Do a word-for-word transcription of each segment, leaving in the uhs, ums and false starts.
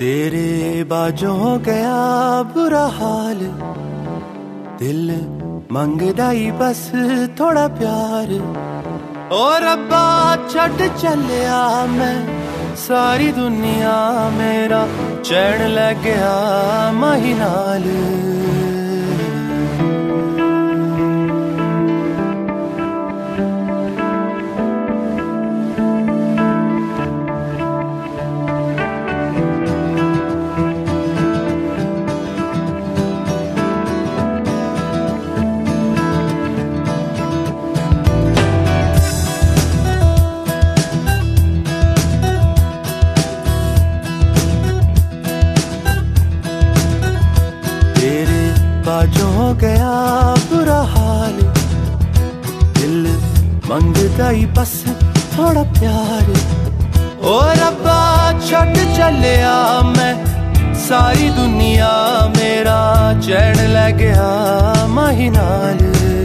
तेरे बाजों हो गया बुरा हाल, दिल मंगदा ही बस थोड़ा प्यार। और अब्बा छड़ चलिया मैं सारी दुनिया, मेरा चैन लग गया माही नाल। बाजों हो गया बुरा हाल, दिल मंगदा ही बस थोड़ा प्यार। और अब्बा छड़ चलिया मैं सारी दुनिया, मेरा चैन लग गया माही नाल।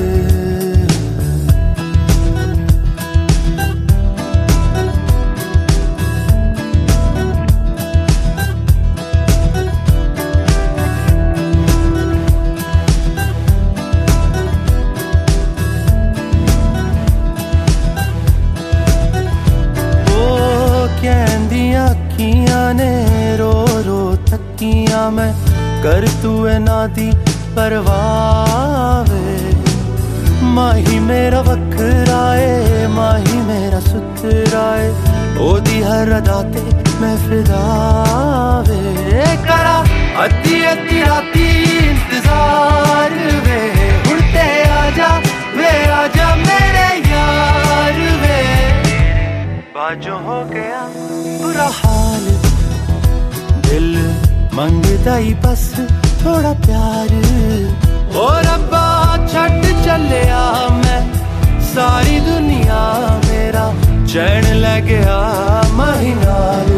अखियां ने रो रो थकियां मैं, कर तू ना दी परवावे। माही मेरा वखराए, माही मेरा सुथराए, ओदी हर अदा ते मैं फिदावे। करा अद्धी अद्धी राती इंतजार वे, हुण ते आजा वे आजा मेरे यार वे। बाजों हो गया बुरा हाल, दिल मंगदा ही बस थोड़ा प्यार। और अब्बा छड़ चलिया मैं सारी दुनिया, मेरा चैन लग गया माही नाल।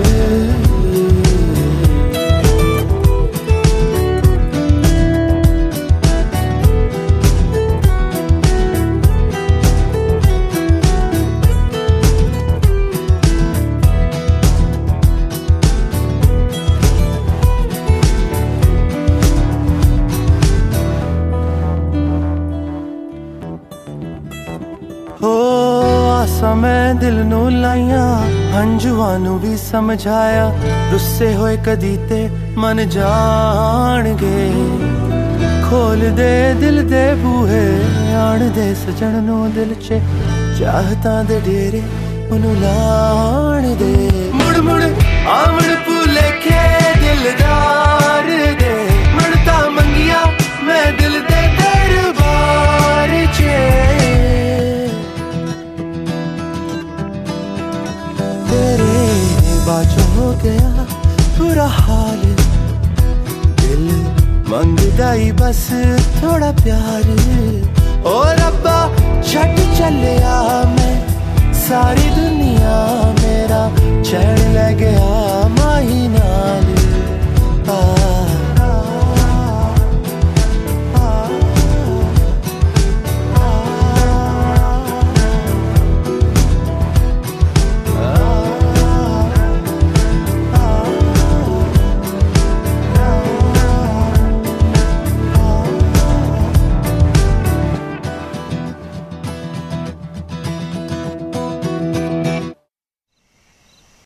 हो आसा मैं दिल नू लाइया, हंजुआं नू भी समझाया, रुस्से होए कदी ते मन जाणगे। खोल दे दिल दे बूहे, आण दे सजण नू दिल च चाहतां दे डेरे ओनू लाण दे। मुड़ मुड़ आवण भुलेखे दिलदार दे, मणता मंगिया मैं दिल दे दरबार च। बाजों हो गया बुरा हाल, दिल मंगदा ही बस थोड़ा प्यार। और अब्बा छड़ चलिया मैं सारी दुनिया, मेरा चैन लग गया माही नाल।